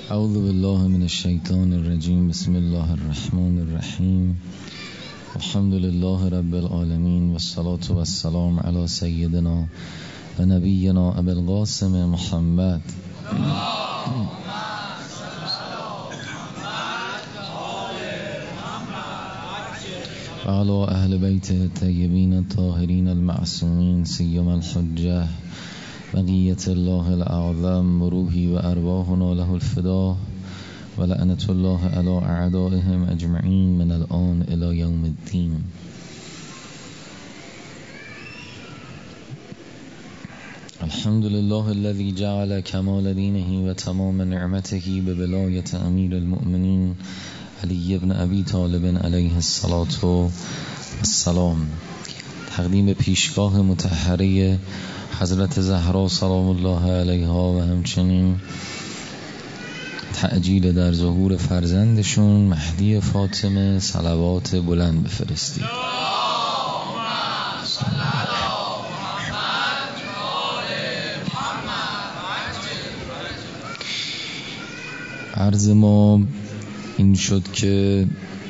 اعوذ بالله من الشیطان الرجیم. بسم الله الرحمن الرحیم. الحمد لله رب العالمین والصلاة والسلام علی سیدنا و نبینا ابی القاسم محمد و علی اهل بیت الطیبین الطاهرین المعصومین سیما الحجه بقیت الله الاعظم و روحی و ارواحنا له الفدا و لعنت الله علی اعدائهم اجمعین من الان الی یوم الدین. الحمد لله الذي جعل كمال دينه و تمام نعمته بولایت امیر المؤمنین علی بن ابی طالب علیه الصلاة والسلام. تقدیم پیشگاه مطهره حضرت زهرا سلام الله علیها و همچنین تعجیل در ظهور فرزندشون مهدی فاطمه صلوات بلند بفرستید. عرض ما این شد که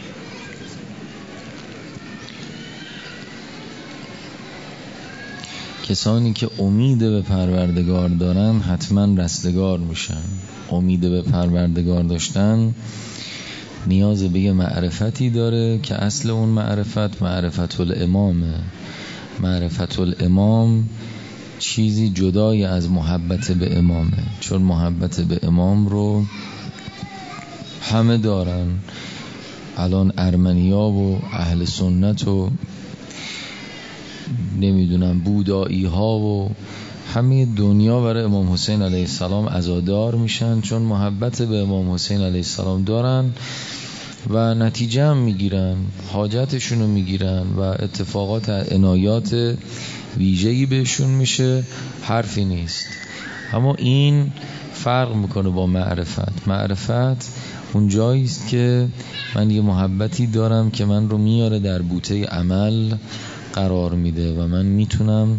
کسانی که امید به پروردگار دارن حتما رستگار میشن. امید به پروردگار داشتن نیاز به یه معرفتی داره که اصل اون معرفت الامامه. معرفت الامام چیزی جدای از محبت به امامه، چون محبت به امام رو همه دارن. الان ارمنیا و اهل سنت و نمیدونم بودایی ها و همه دنیا برای امام حسین علیه السلام عزادار میشن، چون محبت به امام حسین علیه السلام دارن و نتیجه هم میگیرن، حاجتشون رو میگیرن و اتفاقات عنایات ویژه‌ای بهشون میشه، حرفی نیست. اما این فرق میکنه با معرفت اون جاییست که من یه محبتی دارم که من رو میاره در بوته عمل قرار میده و من میتونم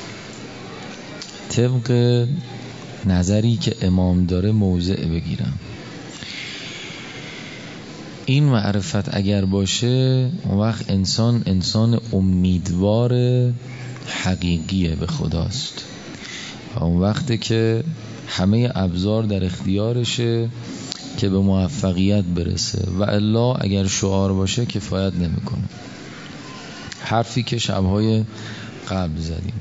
طبق نظری که امام داره موضع بگیرم. این معرفت اگر باشه اون وقت انسان امیدوار حقیقیه به خداست و اون وقته که همه ابزار در اختیارشه که به موفقیت برسه و الا اگر شعار باشه کفایت نمیکنه. حرفی که شبهای قبل زدیم.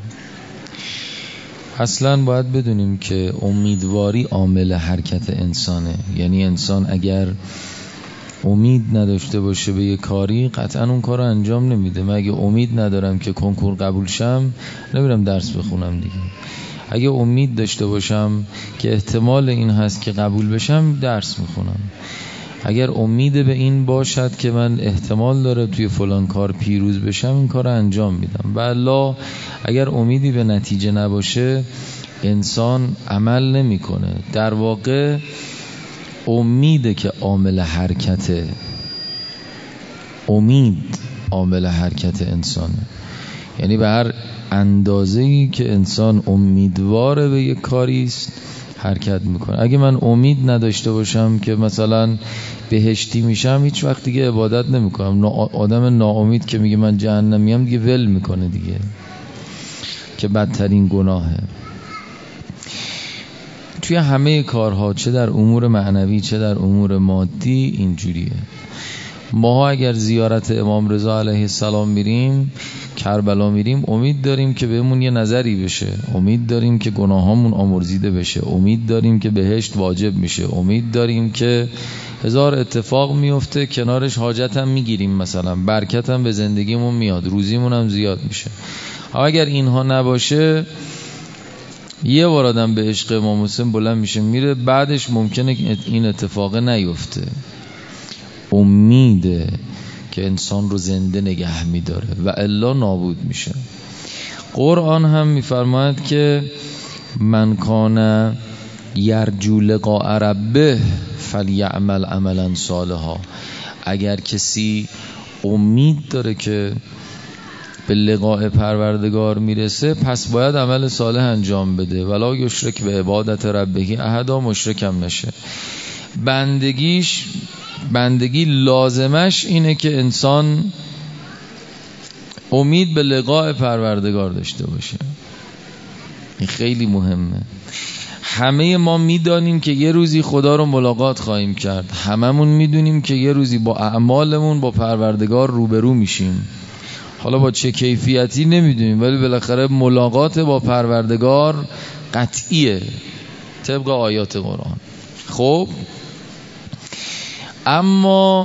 اصلا باید بدونیم که امیدواری عامل حرکت انسانه. یعنی انسان اگر امید نداشته باشه به یه کاری قطعا اون کار رو انجام نمیده. من اگه امید ندارم که کنکور قبول شم نمیرم درس بخونم دیگه. اگه امید داشته باشم که احتمال این هست که قبول بشم درس میخونم. اگر امید به این باشد که من احتمال داره توی فلان کار پیروز بشم این کار رو انجام میدم. و الا اگر امیدی به نتیجه نباشه انسان عمل نمیکنه. در واقع امید که عامل حرکته، امید عامل حرکت انسانه. یعنی به هر اندازه‌ای که انسان امیدواره به یک کاری است حرکت میکنه. اگه من امید نداشته باشم که مثلا بهشتی میشم هیچ وقت دیگه عبادت نمیکنم. آدم ناامید که میگه من جهنمیم دیگه ول میکنه دیگه، که بدترین گناهه. توی همه کارها چه در امور معنوی چه در امور مادی اینجوریه. ما اگر زیارت امام رضا علیه السلام میریم، کربلا میریم، امید داریم که بهمون یه نظری بشه، امید داریم که گناهامون آمرزیده بشه، امید داریم که بهشت واجب میشه، امید داریم که هزار اتفاق میفته کنارش حاجت هم میگیریم، مثلا برکت هم به زندگیمون میاد، روزیمون هم زیاد میشه. اگر اینها نباشه یه بار آدم به عشق امام حسین بلند میشه میره، بعدش ممکنه این اتفاق نیفته. امیده که انسان رو زنده نگه میداره و الا نابود میشه. قرآن هم میفرماید که من کان یرجو لقاء ربه فلیعمل عملا صالحا. اگر کسی امید داره که به لقاء پروردگار میرسه پس باید عمل صالح انجام بده. ولا یشرک به عبادت ربه احدا، مشرک هم نشه. بندگی لازمش اینه که انسان امید به لقاء پروردگار داشته باشه. این خیلی مهمه. همه ما میدانیم که یه روزی خدا رو ملاقات خواهیم کرد. هممون میدونیم که یه روزی با اعمالمون با پروردگار روبرو میشیم. حالا با چه کیفیتی نمیدونیم، ولی بالاخره ملاقات با پروردگار قطعیه طبق آیات قرآن. خب اما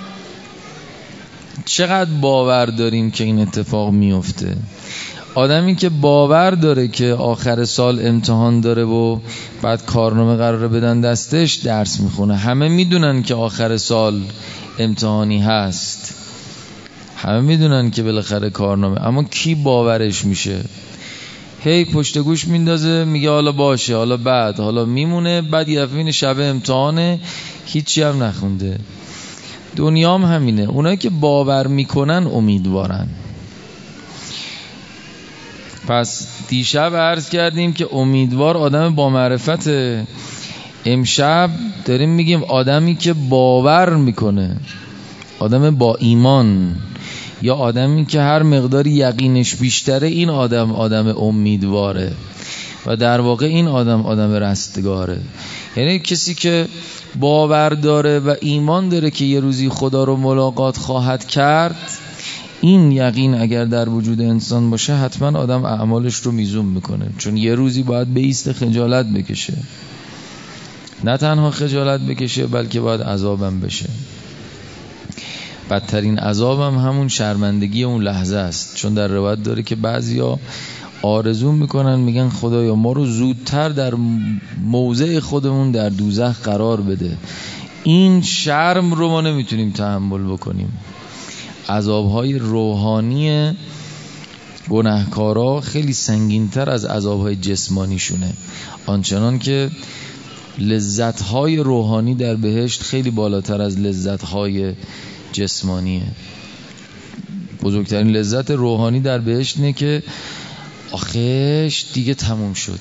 چقدر باور داریم که این اتفاق میفته؟ آدمی که باور داره که آخر سال امتحان داره و بعد کارنامه قراره بدن دستش، درس میخونه. همه میدونن که آخر سال امتحانی هست، همه میدونن که بالاخره کارنامه، اما کی باورش میشه؟ هی پشت گوش میندازه، میگه حالا باشه، حالا بعد، حالا میمونه، بعد یه دفعه شب امتحانه هیچی هم نخونده. دنیام همینه. اونایی که باور میکنن امیدوارن. پس دیشب عرض کردیم که امیدوار آدم با معرفت. امشب داریم میگیم آدمی که باور میکنه، آدم با ایمان، یا آدمی که هر مقداری یقینش بیشتره، این آدم امیدواره و در واقع این آدم رستگاره. یعنی کسی که باور داره و ایمان داره که یه روزی خدا رو ملاقات خواهد کرد، این یقین اگر در وجود انسان باشه، حتما آدم اعمالش رو میزون میکنه، چون یه روزی باید بیست خجالت بکشه. نه تنها خجالت بکشه، بلکه باید عذابم بشه. بدترین عذابم همون شرمندگی اون لحظه است، چون در روایت داره که بعضیا آرزو میکنن، میگن خدایا ما رو زودتر در موضع خودمون در دوزخ قرار بده. این شرم رو ما نمیتونیم تحمل بکنیم. عذابهای روحانی گناهکارا خیلی سنگین‌تر از عذابهای جسمانیشونه، آنچنان که لذت‌های روحانی در بهشت خیلی بالاتر از لذت‌های جسمانیه. بزرگترین لذت روحانی در بهشت اینه که آخش دیگه تموم شد.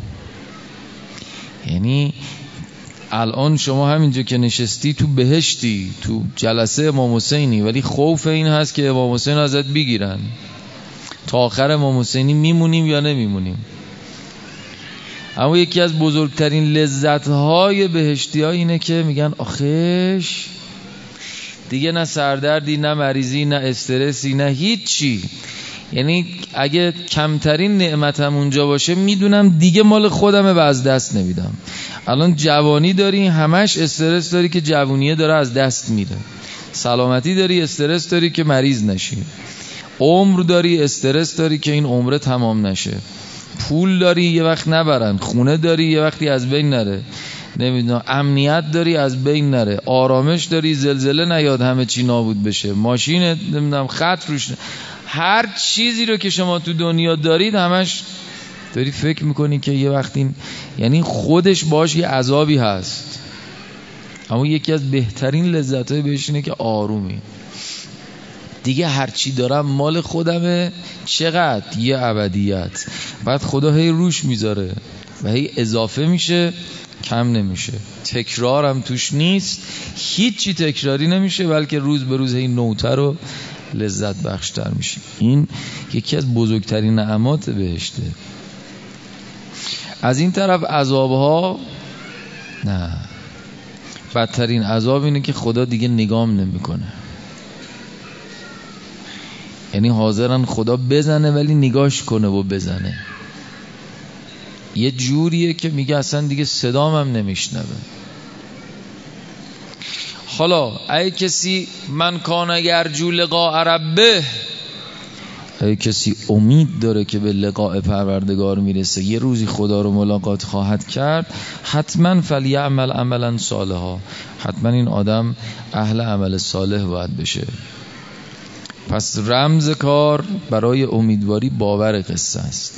یعنی الان شما همینجا که نشستی تو بهشتی، تو جلسه امام حسینی، ولی خوف این هست که امام حسین ازت بگیرن. تا آخر امام حسینی میمونیم یا نمیمونیم. اما یکی از بزرگترین لذت‌های بهشتی ها اینه که میگن آخش دیگه نه سردردی، نه مریضی، نه استرسی، نه هیچی. یعنی اگه کمترین نعمتم اونجا باشه، میدونم دیگه مال خودمه و از دست نمیدم. الان جوانی داری، همش استرس داری که جوونیه داره از دست میره. سلامتی داری، استرس داری که مریض نشی. عمر داری، استرس داری که این عمره تمام نشه. پول داری، یه وقت نبرن. خونه داری، یه وقتی از بین نره. نمیدونم، امنیت داری، از بین نره. آرامش داری، زلزله نیاد همه چی نابود بشه. ماشین نمیدونم خط روش هر چیزی رو که شما تو دنیا دارید، همش داری فکر میکنی که یه وقتی، یعنی خودش باش یه عذابی هست. اما یکی از بهترین لذت‌های بهش اینه که آرومی. دیگه هر چی دارم مال خودمه. چقدر؟ یه ابدیت. بعد خدا هی روش میذاره و هی اضافه میشه، کم نمیشه. تکرارم توش نیست، هیچی تکراری نمیشه، بلکه روز به روز هی نوتر و لذت بخشتر میشه. این یکی از بزرگترین نعمات بهشته. از این طرف عذابها نه، بدترین عذاب اینه که خدا دیگه نگام نمیکنه. یعنی حاضرن خدا بزنه ولی نگاش کنه و بزنه. یه جوریه که میگه اصلا دیگه صدام هم نمیشنوه. حالا ای کسی من کان یرجو لقاء ربه، ای کسی امید داره که به لقاء پروردگار میرسه، یه روزی خدا رو ملاقات خواهد کرد، حتما فلیعمل عملا صالحا، حتما این آدم اهل عمل صالح باید بشه. پس رمز کار برای امیدواری باور قصه است.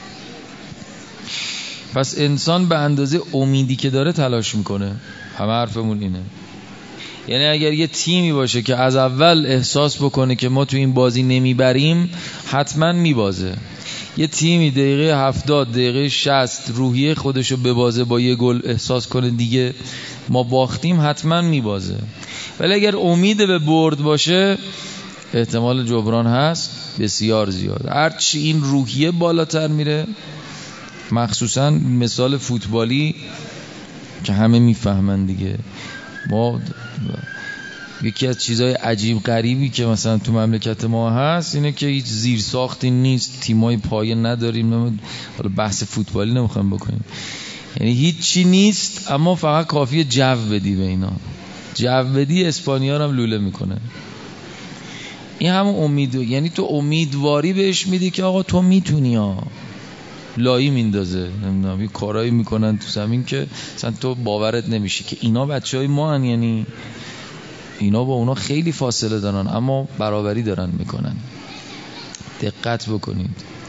پس انسان به اندازه امیدی که داره تلاش میکنه. همه حرفمون اینه. یعنی اگر یه تیمی باشه که از اول احساس بکنه که ما تو این بازی نمیبریم، حتما میبازه. یه تیمی دقیقه 70 دقیقه 60 روحیه خودشو ببازه با یه گل احساس کنه دیگه ما باختیم، حتما میبازه. ولی اگر امید به برد باشه احتمال جبران هست بسیار زیاد. هرچی این روحیه بالاتر میره، مخصوصا مثال فوتبالی که همه میفهمن دیگه، ما یکی از چیزهای عجیب غریبی که مثلا تو مملکت ما هست اینه که هیچ زیر ساختی نیست، تیمای پایه نداریم. حالا بحث فوتبالی نمیخوایم بکنیم، یعنی هیچ چی نیست، اما فقط کافیه جو بدی به اینا. جو بدی اسپانیا هم لوله میکنه. این همون امید، یعنی تو امیدواری بهش میدی که آقا تو میتونی ها. لایی میندازه، نمیدونم یه کارایی میکنن تو زمین که مثلا تو باورت نمیشه که اینا بچهای ما هن، یعنی اینا با اونا خیلی فاصله دارن اما برابری دارن میکنن. دقت بکنید،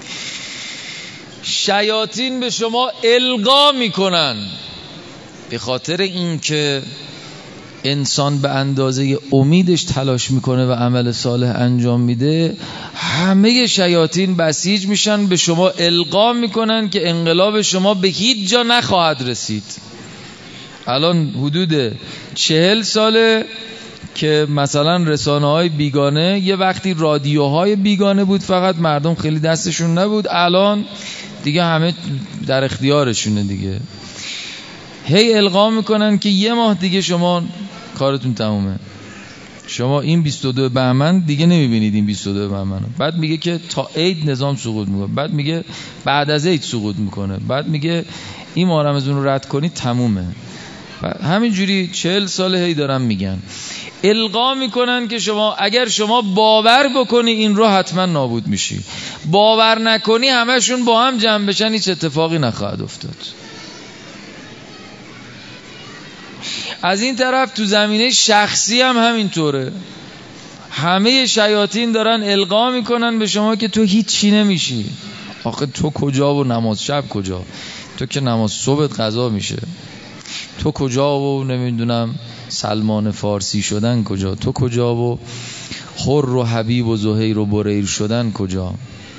شیاطین به شما القا میکنن به خاطر این که انسان به اندازه امیدش تلاش میکنه و عمل صالح انجام میده. همه شیاطین بسیج میشن به شما، القا میکنن که انقلاب شما به هیچ جا نخواهد رسید. الان حدود 40 ساله که مثلا رسانه‌های بیگانه، یه وقتی رادیوهای بیگانه بود، فقط مردم خیلی دستشون نبود، الان دیگه همه در اختیارشونه دیگه. هی القا میکنن که یه ماه دیگه شما کارتون تمومه، شما این 22 بهمن دیگه نمیبینید این 22 بهمن. بعد میگه که تا عید نظام سقوط میکنه، بعد میگه بعد از عید سقوط میکنه، بعد میگه این ماه رمضان رو رد کنید تمومه. همینجوری 40 ساله هی دارن میگن، القا میکنن که شما اگر شما باور بکنی این رو حتما نابود میشی، باور نکنی همشون با هم جمع بشن هیچ اتفاقی نخواهد افتاد. از این طرف تو زمینه شخصی هم همینطوره، همه شیاطین دارن القا میکنن به شما که تو هیچ چی نمیشی. آخه تو کجا و نماز شب کجا؟ تو که نماز صبح قضا میشه. تو کجا و نمیدونم سلمان فارسی شدن کجا؟ تو کجا و خر و حبیب و زهیر و بریر شدن کجا؟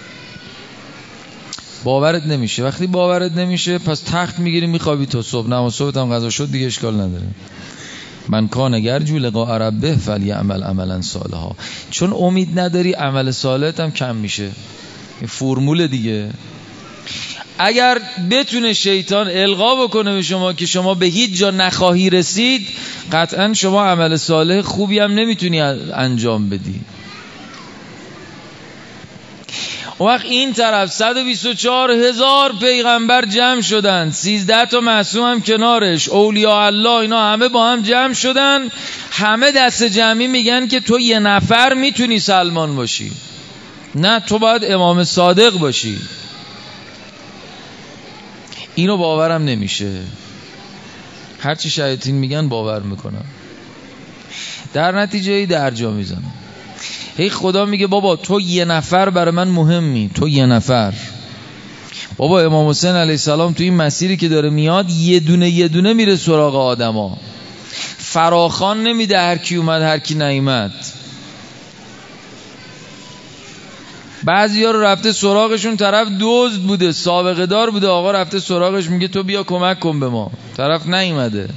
باورت نمیشه. وقتی باورت نمیشه پس تخت میگیری میخوابی تا صبح، نماز صبح هم قضا شد دیگه اشکال نداره. من کان یرجو لقاء ربه فلیعمل عملا صالحا. چون امید نداری عمل صالحت هم کم میشه. این فرمول دیگه. اگر بتونه شیطان القا بکنه به شما که شما به هیچ جا نخواهی رسید، قطعا شما عمل صالح خوبی هم نمیتونی انجام بدی. اون وقت این طرف 124,000 پیغمبر جمع شدن، 13 تا معصوم هم کنارش، اولیاء الله، اینا همه با هم جمع شدن، همه دست جمعی میگن که تو یه نفر میتونی سلمان باشی، نه تو باید امام صادق باشی. اینو باورم نمیشه، هرچی شیاطین میگن باور میکنم، در نتیجه درجا میزنم. هی خدا میگه بابا تو یه نفر برای من مهمی، تو یه نفر. بابا امام حسین علیه السلام تو این مسیری که داره میاد یه دونه میره سراغ آدما، فراخان نمیده هر کی اومد هر کی نیامد. بعضیا رو رفته سراغشون، طرف دزد بوده، سابقه دار بوده، آقا رفته سراغش میگه تو بیا کمک کن به ما، طرف نیامده.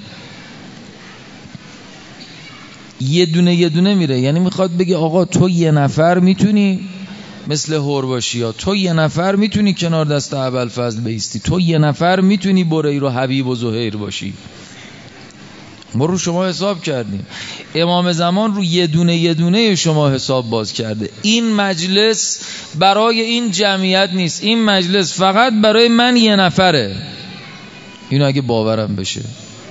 یه دونه میره، یعنی میخواد بگه آقا تو یه نفر میتونی مثل هور باشی، یا تو یه نفر میتونی کنار دست ابوالفضل بیستی، تو یه نفر میتونی بریر و حبیب و زهیر باشی. ما رو شما حساب کردیم، امام زمان رو یه دونه شما حساب باز کرده. این مجلس برای این جمعیت نیست، این مجلس فقط برای من یه نفره. اینو اگه باورم بشه.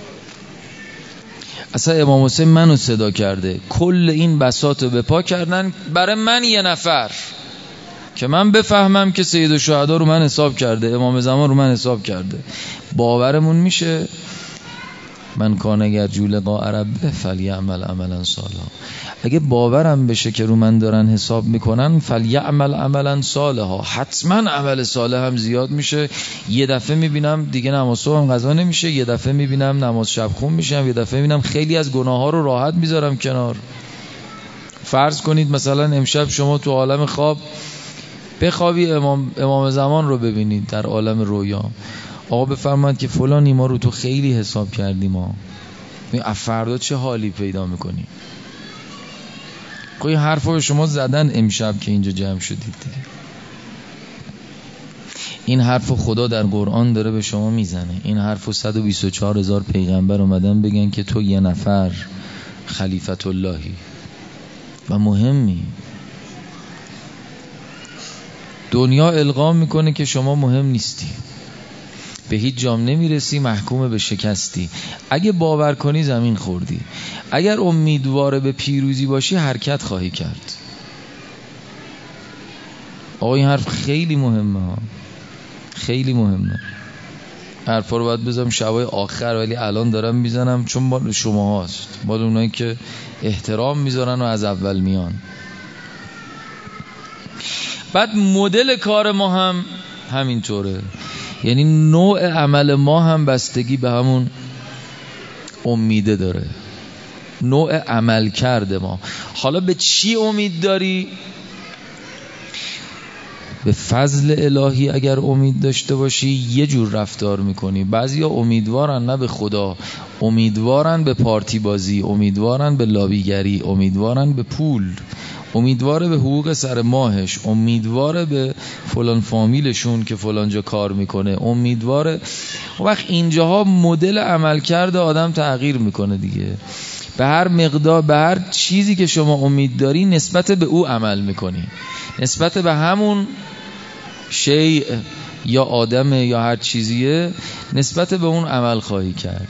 اصلا امام حسین منو صدا کرده، کل این بساط رو به پا کردن برای من یه نفر، که من بفهمم که سید الشهدا رو من حساب کرده، امام زمان رو من حساب کرده. باورمون میشه؟ من کان یرجو لقاء ربه فلیعمل عملا صالحا. اگه باورم بشه که رو من دارن حساب میکنن، فلیعمل عملا صالحا، حتما عمل صالح هم زیاد میشه. یه دفعه میبینم دیگه نماز صبح هم قضا نمیشه، یه دفعه میبینم نماز شب خون میشم، یه دفعه میبینم خیلی از گناه ها رو راحت میذارم کنار. فرض کنید مثلا امشب شما تو عالم خواب بخوابی امام زمان رو ببینید در عالم رویا، آقا بفرماید که فلانی ما رو تو خیلی حساب کردیم، ما فردا چه حالی پیدا میکنی. این حرف رو به شما زدن امشب که اینجا جمع شدید دیگه. این حرف خدا در قرآن داره به شما میزنه. این حرف 124,000 پیغمبر اومدن بگن که تو یه نفر خلیفت اللهی و مهمی. دنیا القا میکنه که شما مهم نیستی، به هیچ جام نمیرسی، محکوم به شکستی. اگه باور کنی زمین خوردی، اگر امیدوار به پیروزی باشی حرکت خواهی کرد. آقا این حرف خیلی مهمه ها، خیلی مهمه. حرفا رو باید بذارم شبای آخر، ولی الان دارم میزنم چون مال شما هاست، مال اونایی که احترام میذارن و از اول میان. بعد مدل کار ما هم همینطوره، یعنی نوع عمل ما هم بستگی به همون امیده داره، نوع عمل کرده ما. حالا به چی امید داری؟ به فضل الهی اگر امید داشته باشی یه جور رفتار میکنی. بعضیا امیدوارن نه به خدا، امیدوارن به پارتی بازی، امیدوارن به لابیگری، امیدوارن به پول، امیدواره به حقوق سر ماهش، امیدواره به فلان فامیلشون که فلان جا کار میکنه، امیدواره. وقت اینجاها مدل عمل کرده آدم تغییر میکنه دیگه. به هر مقدار، به هر چیزی که شما امید داری نسبت به او عمل میکنی، نسبت به همون شیء یا آدمه یا هر چیزیه، نسبت به اون عمل خواهی کرد.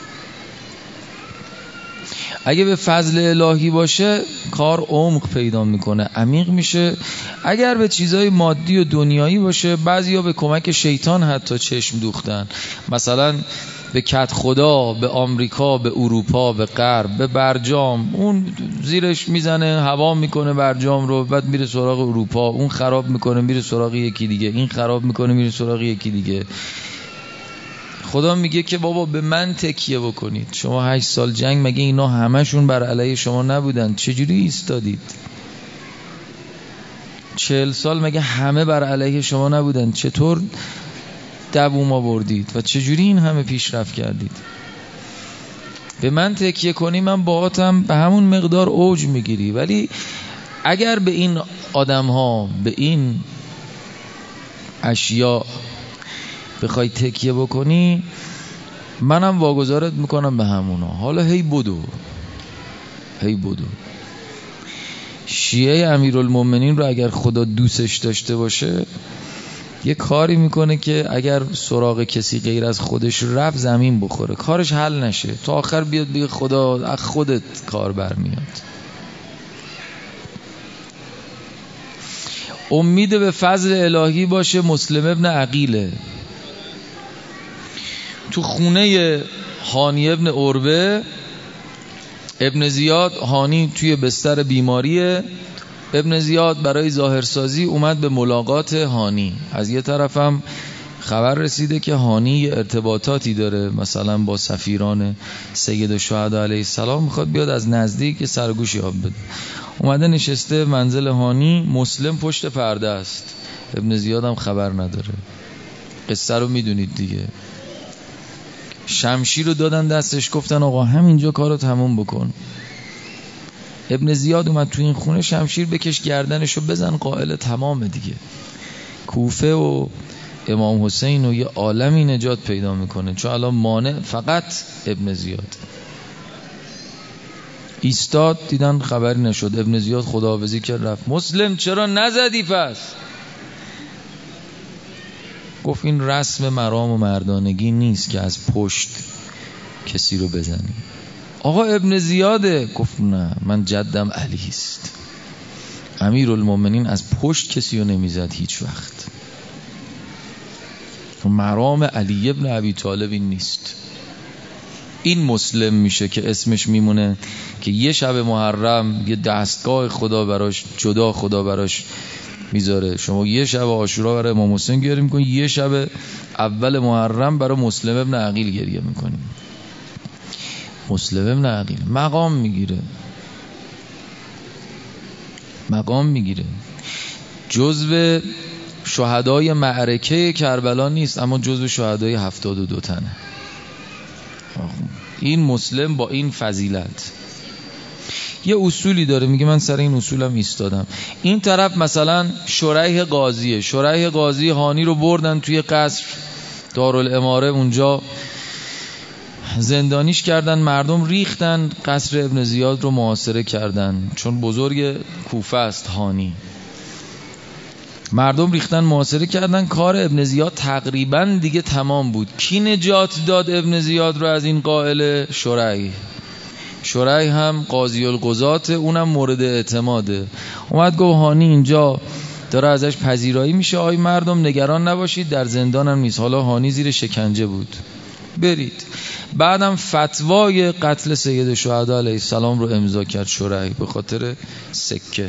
اگه به فضل الهی باشه کار عمق پیدا میکنه، عمیق میشه. اگر به چیزای مادی و دنیایی باشه، بعضیا به کمک شیطان حتی چشم دوختن، مثلا به کت خدا، به آمریکا، به اروپا، به غرب، به برجام. اون زیرش میزنه، هوا میکنه برجام رو، بعد میره سراغ اروپا، اون خراب میکنه میره سراغ یکی دیگه، این خراب میکنه میره سراغ یکی دیگه. خدا میگه که بابا به من تکیه بکنید. شما 8 سال جنگ، مگه اینا همشون بر علیه شما نبودن؟ چجوری ایستادید؟ 40 سال مگه همه بر علیه شما نبودن؟ چطور دووم آوردید و چجوری این همه پیشرفت کردید؟ به من تکیه کنی، من باهاتم به همون مقدار اوج میگیری. ولی اگر به این آدم ها، به این اشیاء بخوای تکیه بکنی، منم واگذارت میکنم به همونا. حالا هی بدو، هی بدو. شیعه امیرالمومنین رو اگر خدا دوستش داشته باشه، یه کاری میکنه که اگر سراغ کسی غیر از خودش رفت زمین بخوره، کارش حل نشه، تا آخر بیاد بگه خدا از خودت کار برمیاد. امید به فضل الهی باشه. مسلم ابن عقیله تو خونه هانی ابن عروه، ابن زیاد، هانی توی بستر بیماریه، ابن زیاد برای ظاهرسازی اومد به ملاقات هانی. از یه طرفم خبر رسیده که هانی ارتباطاتی داره مثلا با سفیران سید الشهدا علیه السلام، میخواد بیاد از نزدیک سرگوشی آب بده. اومده نشسته منزل هانی، مسلم پشت پرده است، ابن زیاد هم خبر نداره. قصه رو میدونید دیگه. شمشیر رو دادن دستش، گفتن آقا همینجا کارو تموم بکن. ابن زیاد اومد تو این خونه، شمشیر بکش گردنشو بزن، قائل تمام دیگه. کوفه و امام حسین و یه عالمی نجات پیدا میکنه، چون الان مانع فقط ابن زیاد. ایستاد، دیدن خبری نشد، ابن زیاد خداحافظی کرد رفت. مسلم چرا نزدی پس؟ گفت این رسم مرام و مردانگی نیست که از پشت کسی رو بزنی. آقا ابن زیاده. گفت نه، من جدم علی است، امیرالمومنین از پشت کسی رو نمیزد هیچ وقت. مرام علی ابن ابی طالب این نیست. این مسلم میشه که اسمش میمونه که یه شب محرم یه دستگاه خدا براش، جدا خدا براش میذاره. شما یه شب عاشورا برای امام حسین گریه میکنی، یه شب اول محرم برای مسلم ابن عقیل گریه میکنی. مسلم ابن عقیل مقام میگیره، مقام میگیره. جزو شهدای معرکه کربلا نیست، اما جزو شهدای 72 تنه. این مسلم با این فضیلت یه اصولی داره، میگه من سر این اصولم ایستادم. این طرف مثلا شریح قاضیه، شریح قاضی هانی رو بردن توی قصر دارالاماره، اونجا زندانیش کردن، مردم ریختن، قصر ابن زیاد رو محاصره کردن، چون بزرگ کوفه است هانی. مردم ریختن محاصره کردن، کار ابن زیاد تقریبا دیگه تمام بود. کی نجات داد ابن زیاد رو از این قائل؟ شریح هم قاضی القضات، اونم مورد اعتماده. اومد گفت هانی اینجا داره ازش پذیرایی میشه، آی مردم نگران نباشید، در زندان هم نیست. حالا هانی زیر شکنجه بود، برید. بعدم فتوای قتل سید شهدا علیه السلام رو امضا کرد شریح به خاطر سکه.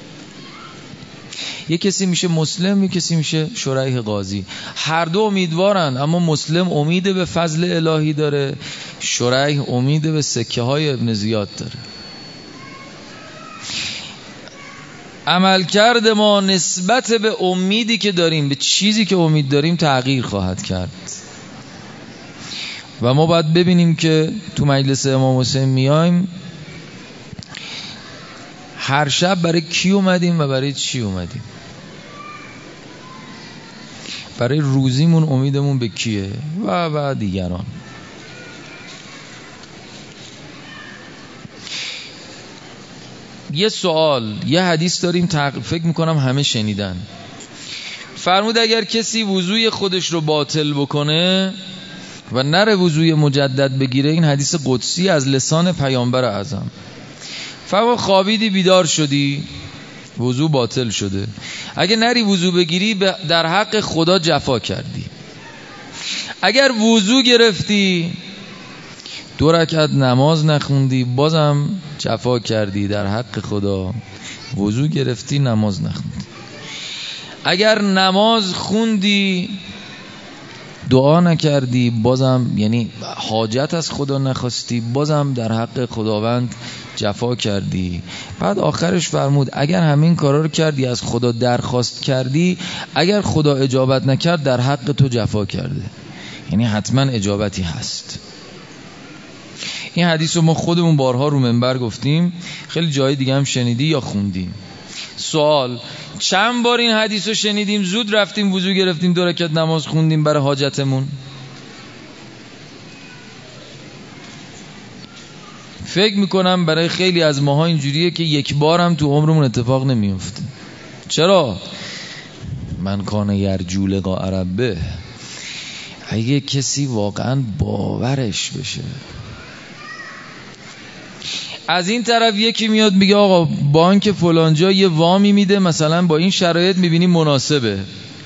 یک کسی میشه مسلم، یک کسی میشه شریح قاضی. هر دو امیدوارن، اما مسلم امید به فضل الهی داره، شریح امید به سکه های ابن زیاد داره. عملکرد ما نسبت به امیدی که داریم، به چیزی که امید داریم تغییر خواهد کرد. و ما باید ببینیم که تو مجلس امام حسین میایم هر شب برای کی اومدیم و برای چی اومدیم. برای روزیمون امیدمون به کیه و دیگران. یه سوال، یه حدیث داریم فکر میکنم همه شنیدن. فرمود اگر کسی وضوی خودش رو باطل بکنه و نره وضوی مجدد بگیره، این حدیث قدسی از لسان پیامبر اعظم. فرمود خوابیدی بیدار شدی، وضو باطل شده، اگه نری وضو بگیری در حق خدا جفا کردی. اگر وضو گرفتی 2 رکعت نماز نخوندی، بازم جفا کردی در حق خدا. وضو گرفتی نماز نخوندی. اگر نماز خوندی دعا نکردی، بازم یعنی حاجت از خدا نخواستی، بازم در حق خداوند جفا کردی. بعد آخرش فرمود اگر همین کارا رو کردی، از خدا درخواست کردی، اگر خدا اجابت نکرد در حق تو جفا کرده، یعنی حتما اجابتی هست. این حدیث رو ما خودمون بارها رو منبر گفتیم، خیلی جای دیگه هم شنیدی یا خوندیم. سوال، چند بار این حدیث رو شنیدیم، زود رفتیم وضو گرفتیم 2 رکعت نماز خوندیم برای حاجتمون؟ فکر میکنم برای خیلی از ماها اینجوریه که یک بار هم تو عمرمون اتفاق نمیفته. چرا؟ من کان یرجو لقاء ربه. اگه کسی واقعا باورش بشه. از این طرف یکی میاد میگه آقا بانک فلانجا یه وامی میده، مثلا با این شرایط میبینی مناسبه،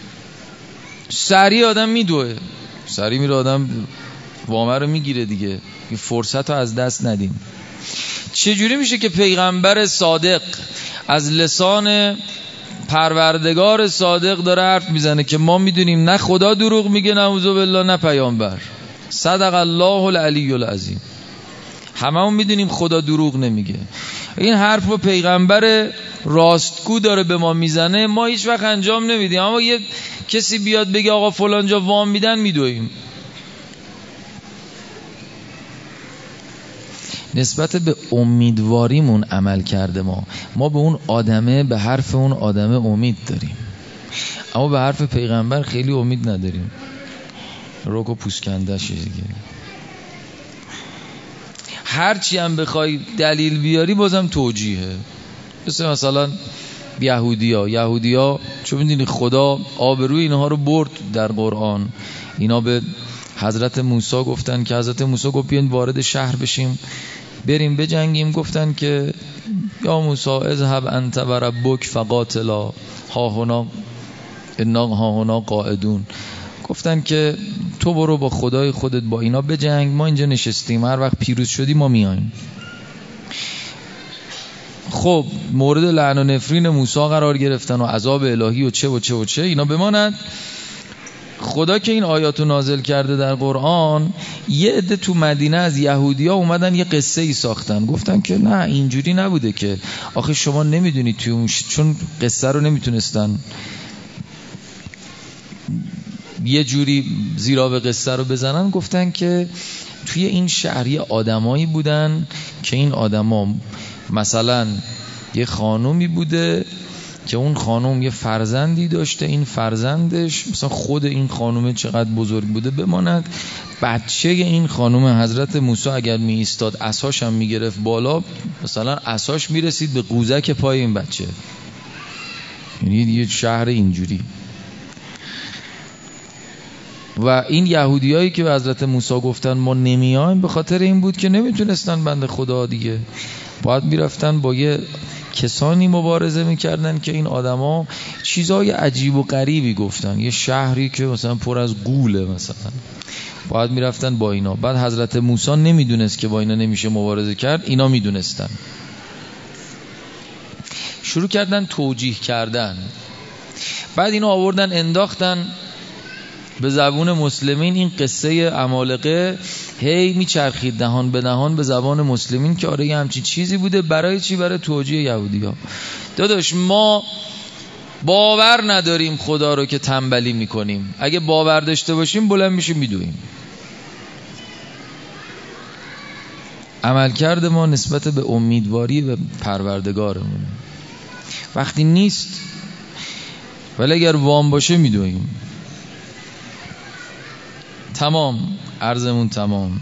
سریع آدم میدوه، سریع میره آدم وامه رو میگیره دیگه. این فرصت رو از دست ندیم. چجوری میشه که پیغمبر صادق از لسان پروردگار صادق داره حرف میزنه که ما میدونیم نه خدا دروغ میگه نعوذ بالله نه پیامبر، صدق الله العلی العظیم، هممون میدونیم خدا دروغ نمیگه. این حرف رو پیغمبر راستگو داره به ما میزنه، ما هیچ وقت انجام نمیدیم، اما یه کسی بیاد بگه آقا فلانجا وام میدن میدویم. نسبت به امیدواریمون عمل کرده ما به اون آدمه، به حرف اون آدمه امید داریم، اما به حرف پیغمبر خیلی امید نداریم. رک و پوسکندش دیگه. هرچی هم بخوای دلیل بیاری بازم توجیهه. مثلا یهودیا چون میدونی خدا آبروی اینها رو برد در قرآن. اینا به حضرت موسی گفتن که حضرت موسی گفت بیاین وارد شهر بشیم بریم بجنگیم. گفتن که یا موسی اذهب انت و ربک فقاتلا ها هنا قاعدون. گفتن که تو برو با خدای خودت با اینا بجنگ، ما اینجا نشستیم، هر وقت پیروز شدی ما میایم. خب مورد لعن و نفرین موسی قرار گرفتن و عذاب الهی و چه اینا بماند. خدا که این آیاتو نازل کرده در قرآن، یه عده تو مدینه از یهودیا اومدن یه قصه ای ساختن، گفتن که نه اینجوری نبوده که، آخه شما نمیدونید چون قصه رو نمیتونستن یه جوری زیرا قصه رو بزنن، گفتن که توی این شهر یه آدمایی بودن که این آدما مثلا یه خانومی بوده که اون خانم یه فرزندی داشته، این فرزندش مثلا خود این خانومه چقدر بزرگ بوده بماند، بچه این خانم حضرت موسی اگر می ایستاد عصاش هم می گرفت بالا، مثلا عصاش می رسید به قوزک پای این بچه. یعنی یه شهر اینجوری. و این یهودیایی که به حضرت موسی گفتن ما نمیایم، به خاطر این بود که نمیتونستن بنده خدا دیگه، باید میرفتن با یه کسانی مبارزه میکردن که این آدما چیزای عجیب و غریبی گفتن، یه شهری که مثلا پر از غوله مثلا، باید میرفتن با اینا. بعد حضرت موسی نمیدونست که با اینا نمیشه مبارزه کرد، اینا میدونستن، شروع کردن توجیه کردن. بعد اینا آوردن انداختن به زبون مسلمین این قصه عمالقه، هی میچرخید دهان به دهان به زبان مسلمین که آره همچین چیزی بوده. برای چی؟ برای توجیه یهودی‌ها. داداش ما باور نداریم خدا رو که تنبلی میکنیم، اگه باور داشته باشیم بلند میشیم میدویم. عملکرد ما نسبت به امیدواری به پروردگارمونه. وقتی نیست ولی اگر وام باشه میدویم. تمام، عرضمون تمام.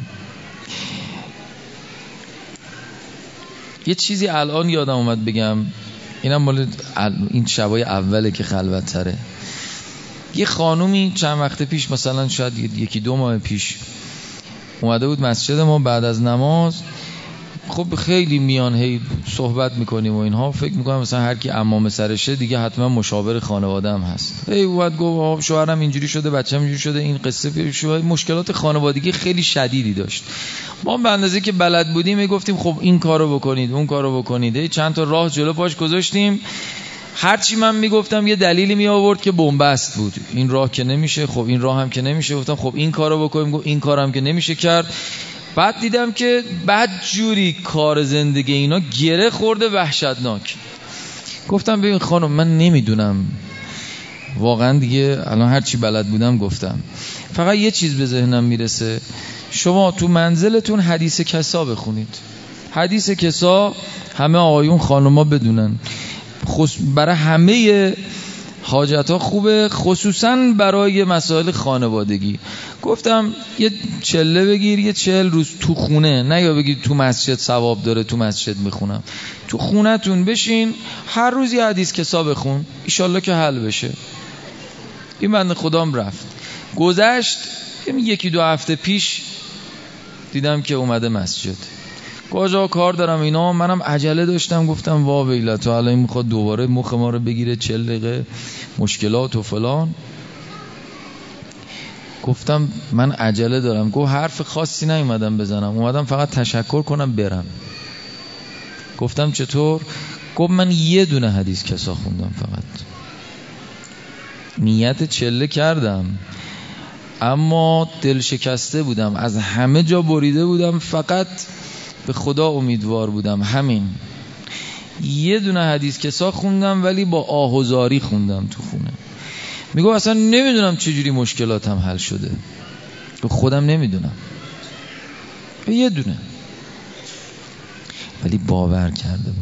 یه چیزی الان یادم اومد بگم، اینم مال این شبای اوله که خلوت تره. یه خانومی چند وقت پیش، مثلا شاید یکی دو ماه پیش، اومده بود مسجد ما بعد از نماز. خب خیلی میان هی صحبت میکنیم و اینها، فکر میکنم مثلا هر کی عمام سرشه دیگه حتما مشاور خانواده هم هست. هی اومد گفت شوهرم اینجوری شده، بچه‌م اینجوری شده، این قصه پیش شده، مشکلات خانوادگی خیلی شدیدی داشت. ما به اندازه که بلد بودیم میگفتیم خب این کارو بکنید اون کارو بکنید، هی چند تا راه جلو پاش گذاشتیم. هرچی من میگفتم یه دلیلی می آورد که بنبست بود، این راه که نمیشه، خب این راه هم که نمیشه، گفتم خب این کارو بکنیم، گفت این کارم که نمیشه کرد. بعد دیدم که بعد جوری کار زندگی اینا گره خورده وحشتناک. گفتم ببین خانم من نمیدونم واقعا دیگه، الان هر چی بلد بودم گفتم، فقط یه چیز به ذهنم میرسه، شما تو منزلتون حدیث کسا بخونید. حدیث کسا همه آقایون خانوما بدونن، برای همه حاجت ها خوبه، خصوصا برای مسائل خانوادگی. گفتم یه چله بگیر، یه 40 روز تو خونه، نه یا بگید تو مسجد ثواب داره تو مسجد میخونم، تو خونه تون بشین هر روز یه حدیث کسا بخون، ایشالله که حل بشه. این بنده خدام رفت. گذشت یکی دو هفته پیش دیدم که اومده مسجد، کجا کار دارم اینا، منم عجله داشتم، گفتم وا ویلا تو الان میخواد دوباره مخ ما رو بگیره 40 دقیقه مشکلات و فلان. گفتم من عجله دارم. گفت حرف خاصی نیومدم بزنم، اومدم فقط تشکر کنم برم. گفتم چطور؟ گفت من یه دونه حدیث کسا خوندم فقط، نیت چله کردم اما دل شکسته بودم، از همه جا بریده بودم، فقط به خدا امیدوار بودم. همین یه دونه حدیث کسا خوندم ولی با آهوزاری خوندم تو خونه. میگو اصلا نمیدونم چجوری مشکلاتم حل شده، خودم نمیدونم، یه دونه، ولی باور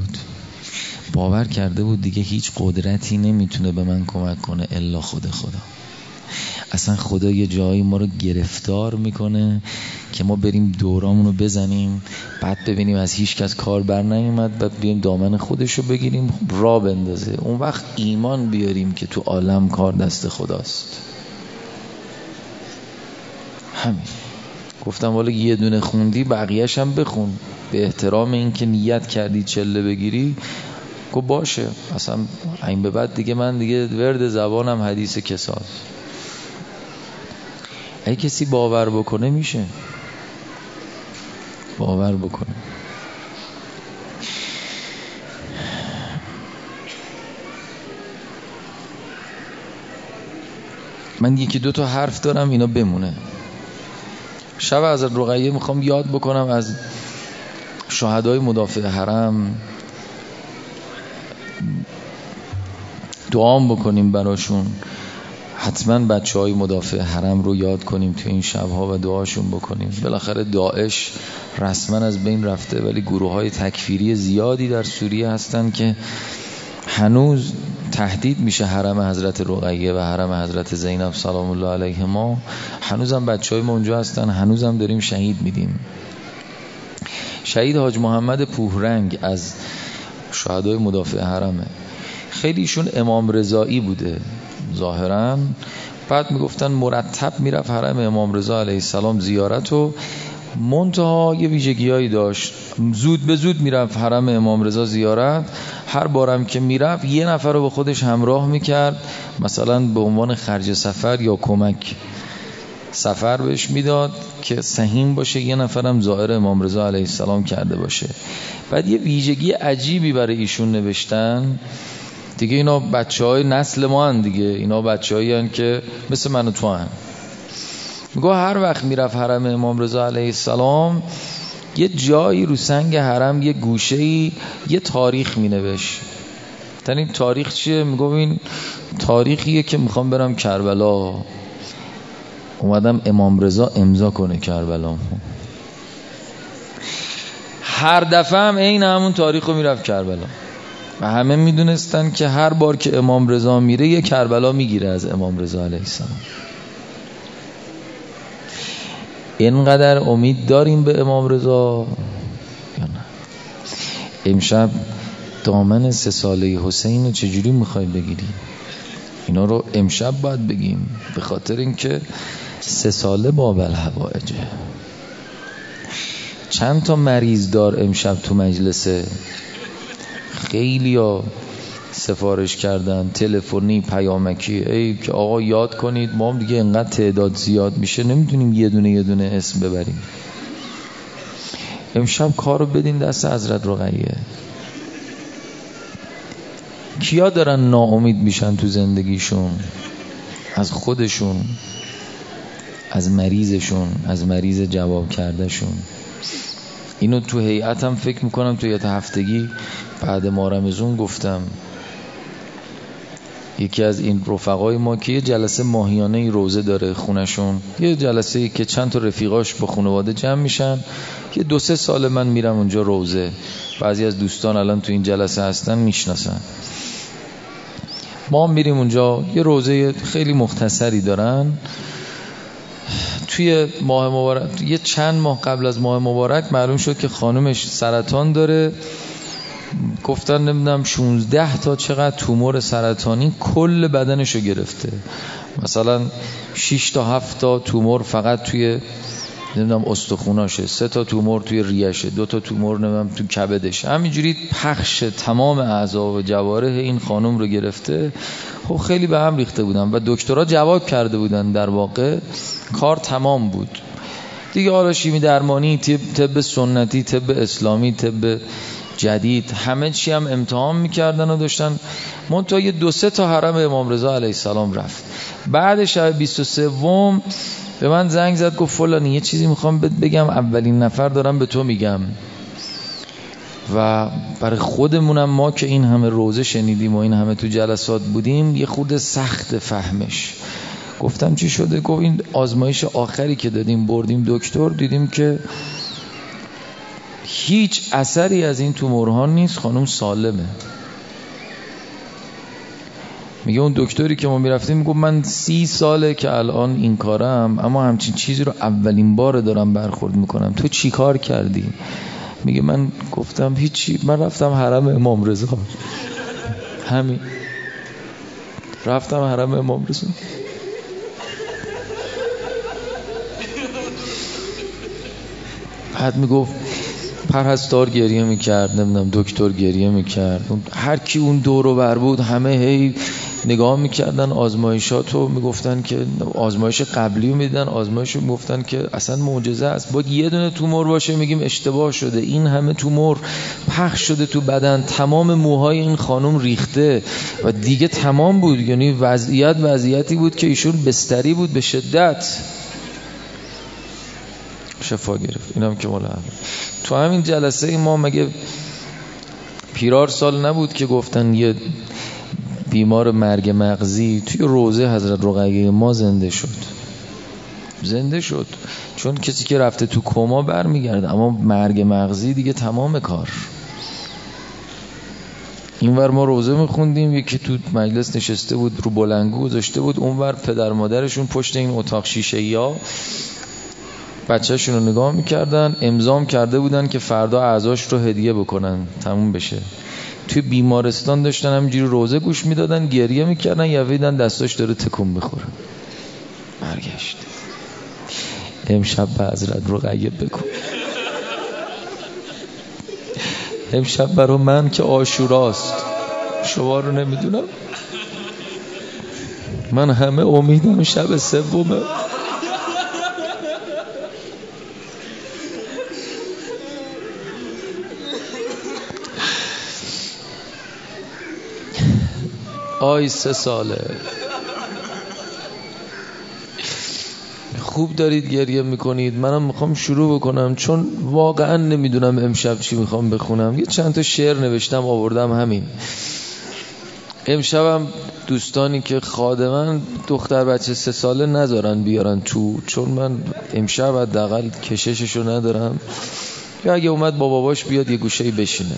کرده بود دیگه هیچ قدرتی نمیتونه به من کمک کنه الا خدا. اصلا خدا یه جایی ما رو گرفتار میکنه که ما بریم دورامونو بزنیم، بعد ببینیم از هیچ کس کار بر نیومد، بعد بیایم دامن خودشو بگیریم را بندازه، اون وقت ایمان بیاریم که تو عالم کار دست خداست. همین. گفتم والا یه دونه خوندی بقیه‌ش هم بخون، به احترام این که نیت کردی چله بگیری. گفت باشه، اصلا این به بعد دیگه من دیگه ورد زبانم حدیث کساست. اگه کسی باور بکنه میشه، باور بکنه. من یکی دو تا حرف دارم اینا بمونه. شب حضرت رقیه میخوام یاد بکنم از شهدای مدافع حرم، دعام بکنیم براشون. حتما بچه‌های مدافع حرم رو یاد کنیم تو این شب‌ها و دعاشون بکنیم. بالاخره داعش رسما از بین رفته، ولی گروه‌های تکفیری زیادی در سوریه هستن که هنوز تهدید میشه حرم حضرت رقیه و حرم حضرت زینب سلام الله علیهما. هنوزم بچه‌های ما اونجا هستن، هنوزم داریم شهید میدیم. شهید حاج محمد پوهرنگ از شهدای مدافع حرمه. خیلیشون امام رضایی بوده ظاهراً، بعد میگفتن مرتب میرفت حرم امام رضا علیه السلام زیارت و منتها یه ویژگیایی داشت، زود به زود میرفت حرم امام رضا زیارت. هر بارم که میرفت یه نفر رو به خودش همراه میکرد، مثلا به عنوان خرج سفر یا کمک سفر بهش میداد که سهیم باشه، یه نفرم زائر امام رضا علیه السلام کرده باشه. بعد یه ویژگی عجیبی برای ایشون نوشتن دیگه، اینا بچه‌های نسل ما هن دیگه، اینا بچه‌هایی هن که مثل من و تو هن. میگه هر وقت میرفت حرم امام رضا علیه السلام یه جایی رو سنگ حرم، یه گوشه‌ای، یه تاریخ مینوشت. این تاریخ چیه؟ میگه این تاریخیه که میخوام برم کربلا، اومدم امام رضا امضا کنه کربلا. هر دفعه هم عین همون تاریخ رو میرفت کربلا و همه میدونستن که هر بار که امام رضا میره یه کربلا میگیره از امام رضا علیه السلام. اینقدر امید داریم به امام رضا یا نه؟ امشب دامن 3 ساله حسین رو چجوری میخوای بگیری؟ اینا رو امشب باید بگیم، به خاطر اینکه 3 ساله باب الحوائجه. چند تا مریض دار امشب تو مجلسه، خیلی ها سفارش کردن تلفنی پیامکی، ای که آقا یاد کنید، ما هم دیگه انقدر تعداد زیاد میشه نمیتونیم یه دونه اسم ببریم. امشب کارو بدین دست حضرت رقیه. کیا دارن ناامید میشن تو زندگیشون؟ از خودشون، از مریضشون، از مریض جواب کردهشون. اینو تو هیئتم فکر میکنم تو یه هفتگی بعد ما رمضان گفتم. یکی از این رفقای ما که یه جلسه ماهیانه روزه داره خونشون، یه جلسه که چند تا رفیقاش با خانواده جمع میشن، یه 2-3 سال من میرم اونجا روزه. بعضی از دوستان الان تو این جلسه هستن میشناسن. ما میریم اونجا، یه روزه خیلی مختصری دارن. توی ماه مبارک، یه چند ماه قبل از ماه مبارک معلوم شد که خانومش سرطان داره. گفتن نمیدونم 16 تا چقدر تومور سرطانی کل بدنشو گرفته، مثلا 6 تا 7 تا تومور فقط توی نمیدونم استخوناشه، 3 تا تومور توی ریشه، 2 تا تومور نمیدونم تو کبدش، همینجوری پخش تمام اعضا و جوارح این خانم رو گرفته. خب خیلی به هم ریخته بودن و دکترها جواب کرده بودن، در واقع کار تمام بود دیگه. حالا شیمی درمانی، طب سنتی، طب اسلامی، طب جدید، همه چی هم امتحان میکردن و داشتن. منتها یه 2-3 تا حرم امام رضا علیه السلام رفت. بعد شب 23 به من زنگ زد، گفت فلانی یه چیزی میخوام بگم، اولین نفر دارم به تو میگم. و برای خودمونم ما که این همه روزه شنیدیم و این همه تو جلسات بودیم یه خورده سخت فهمش. گفتم چی شده؟ گفت این آزمایش آخری که دادیم بردیم دکتر، دیدیم که هیچ اثری از این تومورها نیست، خانم سالمه. میگه اون دکتری که ما میرفتیم میگه من 30 ساله که الان این کارم، اما همچین چیزی رو اولین بار دارم برخورد میکنم. تو چی کار کردی؟ میگه من گفتم هیچی، من رفتم حرم امام رضا، همین رفتم حرم امام رضا. بعد میگفت پرستار گریه میکرد، نمیدونم دکتر گریه میکرد، هر کی اون دور و بر بود همه هی نگاه میکردن آزمایشاتو، میگفتن که آزمایش قبلی رو میدن، آزمایش رو میگفتن که اصلا معجزه است، باید یه دونه تومور باشه، میگیم اشتباه شده، این همه تومور پخش شده تو بدن، تمام موهای این خانم ریخته و دیگه تمام بود. یعنی وضعیتی بود که ایشون بستری بود به شدت. شفا گرفت. اینم که مال همین. تو همین جلسه ما مگه پیرار سال نبود که گفتن یه بیمار مرگ مغزی توی روضه حضرت رقیه ما زنده شد، چون کسی که رفته تو کما برمیگرده، اما مرگ مغزی دیگه تمام کار. اینور ما روضه میخوندیم، یکی تو مجلس نشسته بود رو بلنگو گذاشته بود، اونور پدر مادرشون پشت این اتاق شیشه یا بچه‌شون رو نگاه میکردن، امضام کرده بودن که فردا اعضاش رو هدیه بکنن تموم بشه. توی بیمارستان داشتن همینجوری روزه گوش میدادن، گریه میکردن، یویدن دستاش داره تکون میخوره. برگشت امشب به حضرت رقیه بکن. امشب برای من که عاشوراست، شما رو نمیدونم، من همه امیدم شب سومه. آی 3 ساله خوب دارید گریه میکنید، منم میخوام شروع بکنم، چون واقعا نمیدونم امشب چی میخوام بخونم. یه چند تا شعر نوشتم آوردم همین. امشبم دوستانی که خادمن دختر بچه 3 ساله نذارن بیارن تو، چون من امشب حداقل کشششو ندارم، یا اگه اومد با باباش بیاد یه گوشه‌ای بشینه.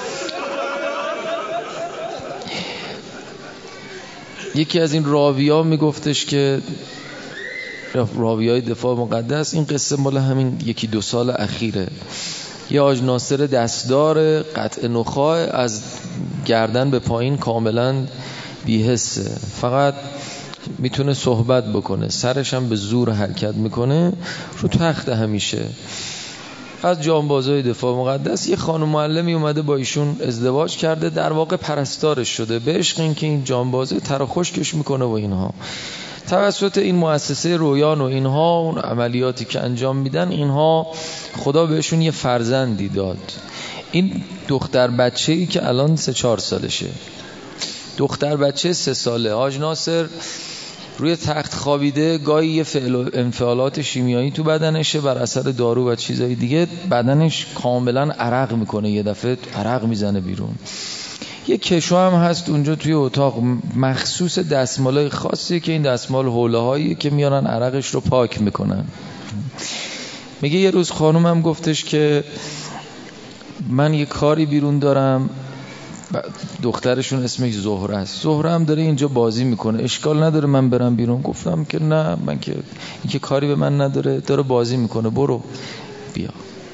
یکی از این راوی‌ها میگفتش که راویای دفاع مقدس، این قصه مال همین 1-2 سال اخیره، یه حاج ناصر دستدار قطع نخاع، از گردن به پایین کاملا بی‌حسه، فقط میتونه صحبت بکنه، سرش هم به زور حرکت میکنه، رو تخت همیشه. از جانبازای دفاع مقدس یه خانم معلمی اومده با ایشون ازدواج کرده، در واقع پرستارش شده، به عشق این که این جانبازه تر خشکش میکنه و اینها. توسط این مؤسسه رویان و اینها، اون عملیاتی که انجام میدن، اینها خدا بهشون یه فرزندی داد. این دختر بچه‌ای که الان 3-4 سالشه، دختر بچه 3 ساله، حاج ناصر روی تخت خوابیده، گاهی یه انفعالات شیمیایی تو بدنشه بر اثر دارو و چیزای دیگه، بدنش کاملا عرق میکنه، یه دفعه عرق میزنه بیرون. یه کشو هم هست اونجا توی اتاق مخصوص دستمالای خاصیه که این دستمال حوله هایی که میارن عرقش رو پاک میکنن. میگه یه روز خانومم گفتش که من یه کاری بیرون دارم، دخترشون اسمش زهره است، زهره هم داره اینجا بازی میکنه، اشکال نداره من برم بیرون؟ گفتم که نه، من که این که کاری به من نداره، داره بازی میکنه، برو بیا.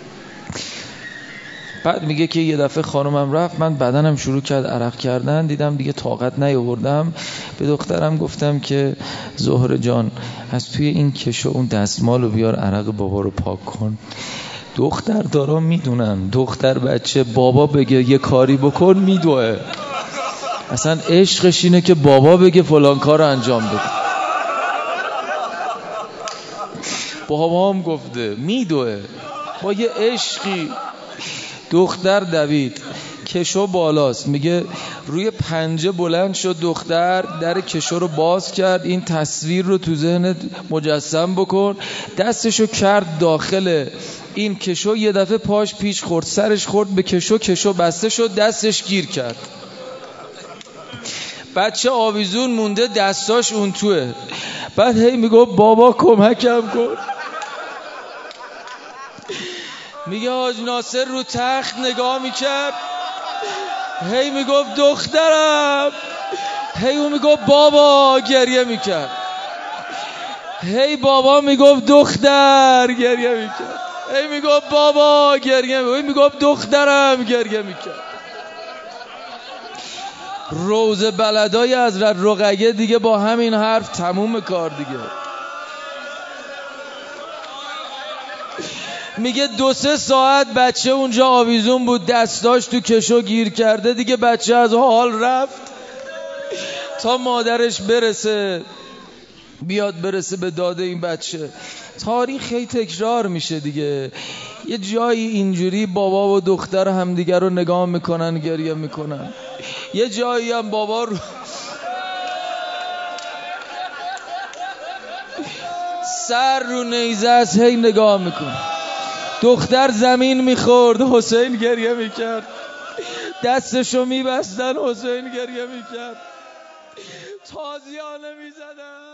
بعد میگه که یه دفعه خانومم رفت، من بدنم شروع کرد عرق کردن، دیدم دیگه طاقت نیاوردم، به دخترم گفتم که زهره جان از توی این کشو اون دستمال رو بیار، عرق بابا رو پاک کن. دختر دارا میدونن، دختر بچه بابا بگه یه کاری بکن میدوه، اصلا عشقش اینه که بابا بگه فلان کار رو انجام بده. بابا هم گفته میدوه با یه عشقی. دختر دوید، کشو بالاست، میگه روی پنجه بلند شد دختر، در کشو رو باز کرد، این تصویر رو تو ذهنت مجسم بکن، دستشو کرد داخل این کشو، یه دفعه پاش پیچ خورد، سرش خورد به کشو، کشو بسته شد، دستش گیر کرد، بچه آویزون مونده، دستاش اون توه. بعد هی میگه بابا کمکم کن. میگه حاج ناصر رو تخت نگاه میکرد، هی میگفت دخترم، هی اون میگفت بابا، گریه میکرد، هی بابا میگفت دختر، گریه میکرد، هی میگفت بابا، گریه میکرد، هی میگفت دخترم، گریه میکرد. روز بلدای حضرت رقیه دیگه با همین حرف تموم کار دیگه. میگه 2-3 ساعت بچه اونجا آویزون بود، دستاش تو کشو گیر کرده دیگه، بچه از حال رفت. تا مادرش برسه، بیاد برسه به داده این بچه. تاریخ هی تکرار میشه دیگه. یه جایی اینجوری بابا و دختر همدیگر رو نگاه میکنن، گریه میکنن. یه جایی هم بابا رو سر رو نیزه است هی نگاه میکنه. دختر زمین میخورد، حسین گریه میکرد. دستشو میبستن، حسین گریه میکرد. تازیانه میزدن.